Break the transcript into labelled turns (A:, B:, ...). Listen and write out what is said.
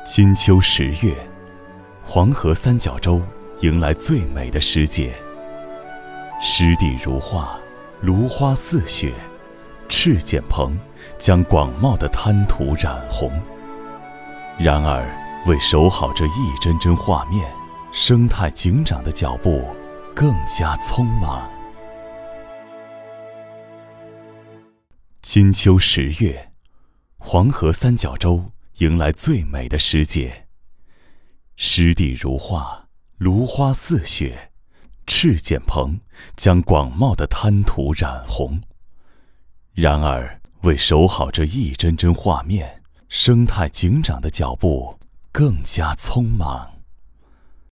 A: 金秋10月，黄河三角洲迎来最美的时节。湿地如画，芦花似雪，赤剪蓬将广袤的滩涂染红。然而，为守好这一帧帧画面，生态警长的脚步更加匆忙。金秋10月，黄河三角洲迎来最美的时节。湿地如画，芦花似雪，赤剪蓬将广袤的滩涂染红。然而，为守好这一帧帧画面，生态警长的脚步更加匆忙。